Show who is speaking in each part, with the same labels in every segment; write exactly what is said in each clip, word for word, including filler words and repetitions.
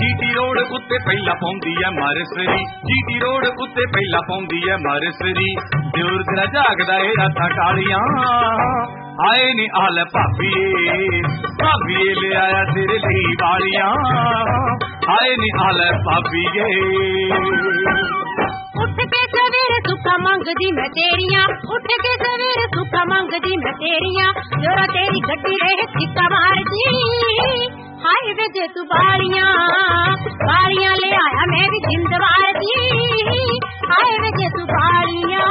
Speaker 1: GT road उत्ते पहला पौंदी है मरसरी, जीटी रोड उत्ते पहला पौंदी है मरसरी। दियोर तेरा जागदा ए रातां कालियां, आए नी आल भाभीए भाभीए ले आया तेरे ली वालियां, आए नी आल भाभीए।
Speaker 2: उठ के सवेरे सुखा मंगदी मैं तेरियां, उठ के सवेरे सुखा मंगदी मैं तेरियां, जोरा तेरी गड्डी रहे चिक्का मारदी, हाय वे जे तू बालियां बालियां ले आया मैं भी जिंदवार दी, हाय वे जे तू बालियां।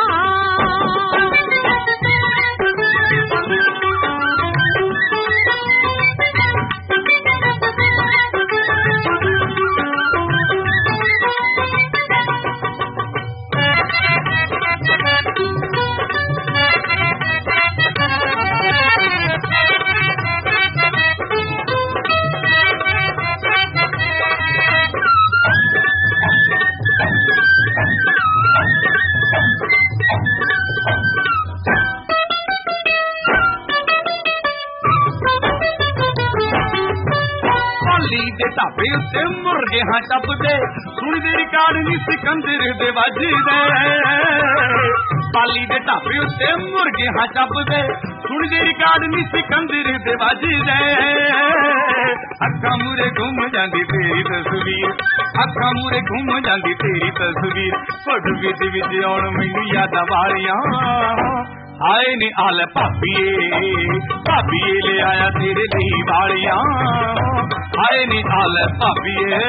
Speaker 1: ढाबे उत्ते मुर्गे हाँ टपदे, सुनी दे रिकार्ड नी सिकंदर दे वजदे। पाली दे ढाबे उत्ते मुर्गे हाँ टपदे, सुनी दे रिकार्ड नी सिकंदर दे वजदे। अखा मूरे घूम जांदी तेरी तस्वीर, अखा मूरे घूम जांदी तेरी तस्वीर, फोटो विच विच आउण मैनू यादां वालियां, आए नी आल भाभीए भाभीए ले आया तेरे ली वालियां, आए नी आल भाभीए।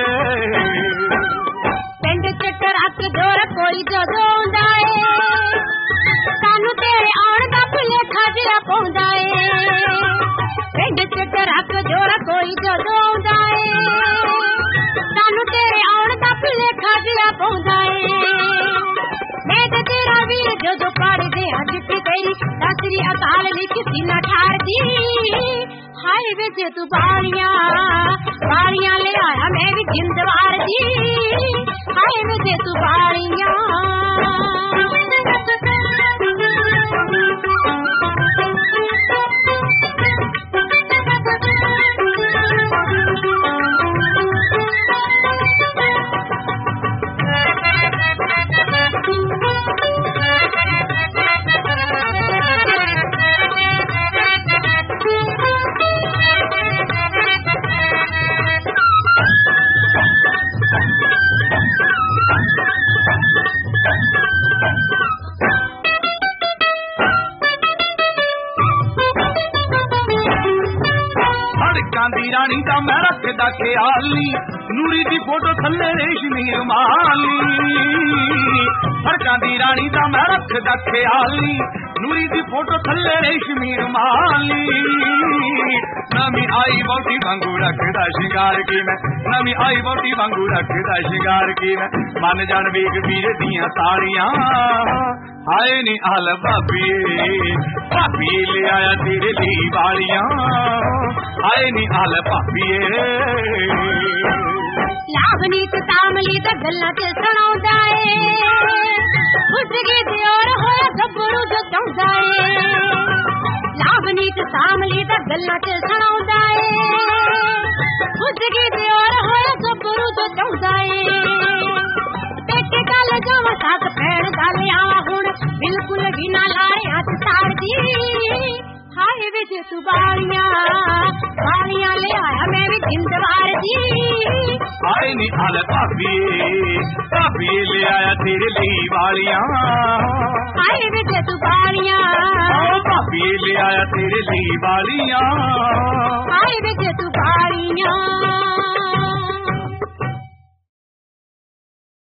Speaker 2: पिंड च ट्रक जोर कोई जदों आउंदा ए, सानू तेरे आउण दा भुलेखा जिहा पौंदा ए। पिंड च ट्रक जोर कोई जदों आउंदा ए, सानू तेरे आउण दा भुलेखा जिहा पौंदा ए। मैं ते तेरा वीर जदों पढ़दे अज तेरी दसरी अकाल लिख सीना ठारदी, हाय वे जे तू बालियां बालियां ले आया मैं भी जिंदवार दी, हाय वे जे तू बालियां।
Speaker 1: रानी दा मैं रखदा ख्याली, नूरी दी फोटो थल्ले रेशमी रुमाली। सड़कां दी रानी दा मैं रखदा ख्याली, नूरी दी फोटो थल्ले रेशमी रुमाली। नवी आई बौटी वांगू रखदा शिंगार की मैं, नवी आई बौटी वांगू रखदा शिंगार की मैं, मन जान वेख वीर दियां साड़ियां, आए नी आल भाभीए भाभीए ले आया तेरे ली वालियां, आए नी आल भाभीए।
Speaker 2: लावनीत तामली दा गल्लां ते सुणाउंदा ए, खुशगी ते और होया गब्बरू जो चाहुंदा ए। लावनीत तामली दा गल्लां ते सुणाउंदा ए, खुशगी ते और होया गब्बरू जो चाहुंदा ए। पेके गल जावां साथ भैण गल आवां हुण, बिल्कुल भी ना लारे हथ ताड़दी, हाय वे जे तू बालियां बालियां ले आया मैं भी जिंदवार दी,
Speaker 1: आए नी आल भाभीए भाभीए ले आया तेरे ली वालियां,
Speaker 2: हाय वे जे तू बालियां
Speaker 1: भाभीए ले आया तेरे ली वालियां,
Speaker 2: हाय वे जे तू बालियां।